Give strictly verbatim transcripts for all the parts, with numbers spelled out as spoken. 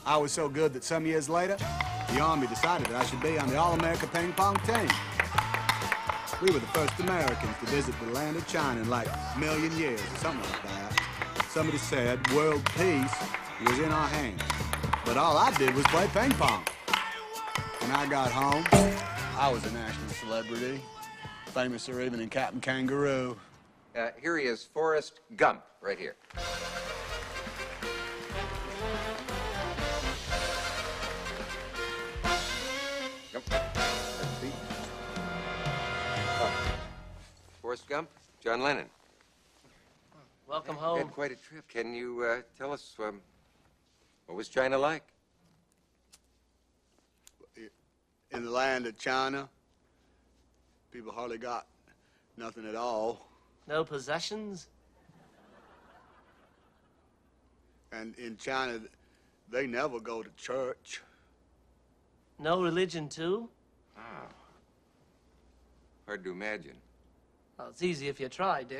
I was so good that some years later, the Army decided that I should be on the All-America ping pong team. We were the first Americans to visit the land of China in like a million years or something like that. Somebody said world peace was in our hands. But all I did was play ping pong. When I got home, I was a national celebrity, famouser even than Captain Kangaroo. Uh, here he is, Forrest Gump, right here. Gump. Oh. Forrest Gump, John Lennon. Welcome You home. had quite a trip. Can you uh, tell us um, what was China like? In the land of China, people hardly got nothing at all. No possessions? And in China, they never go to church. No religion, too? Oh. Hard to imagine. Well, it's easy if you try, Dick.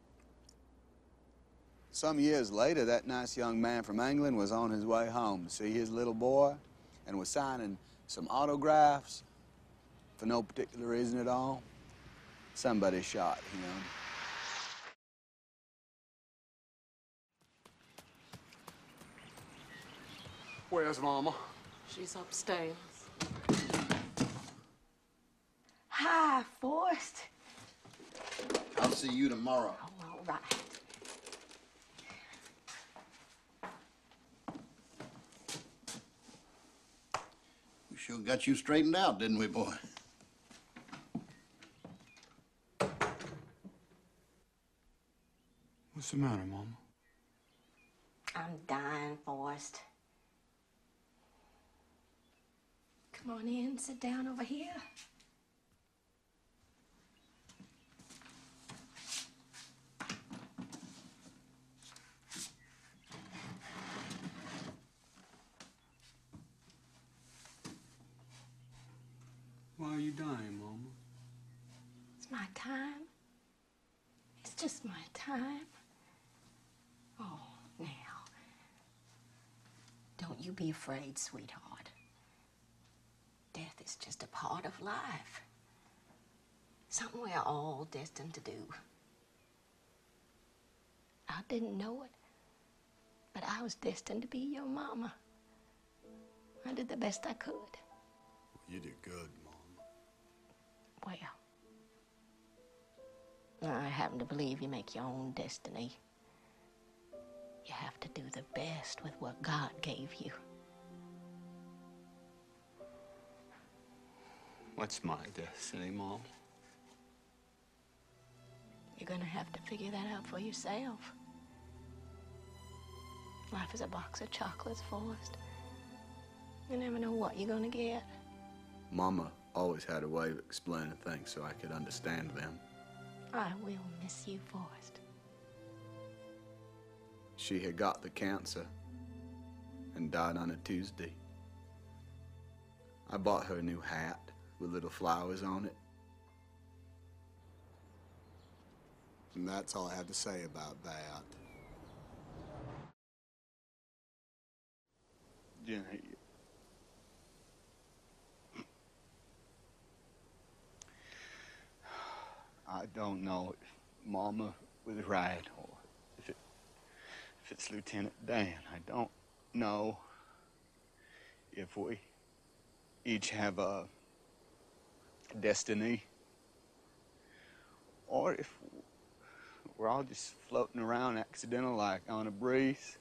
Some years later, that nice young man from England was on his way home to see his little boy and was signing some autographs for no particular reason at all. Somebody shot him. Where's Mama? She's upstairs. Hi, Forrest. I'll see you tomorrow. Oh, all right. We sure got you straightened out, didn't we, boy? What's the matter, Mama? I'm dying, Forrest. Come on in, sit down over here. Why are you dying, Mama? It's my time. It's just my time. Oh, now. Don't you be afraid, sweetheart. Death is just a part of life. Something we're all destined to do. I didn't know it, but I was destined to be your mama. I did the best I could. You did good, Mom. Well, I happen to believe you make your own destiny. You have to do the best with what God gave you. What's my destiny, Mom? You're gonna have to figure that out for yourself. Life is a box of chocolates, Forrest. You never know what you're gonna get. Mama always had a way of explaining things so I could understand them. I will miss you, Forrest. She had got the cancer and died on a Tuesday. I bought her a new hat with little flowers on it. And that's all I have to say about that. Jenny. I don't know if Mama was right or if, it, if it's Lieutenant Dan. I don't know if we each have a destiny or if we're all just floating around accidental like on a breeze.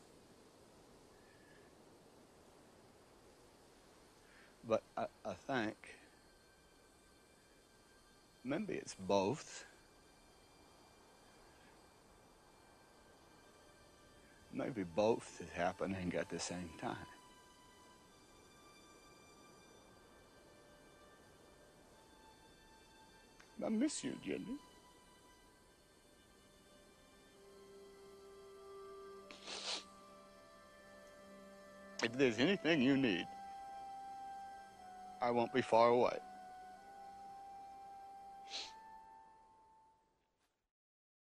But I, I think maybe it's both. Maybe both is happening at the same time. I miss you, Jenny. If there's anything you need, I won't be far away.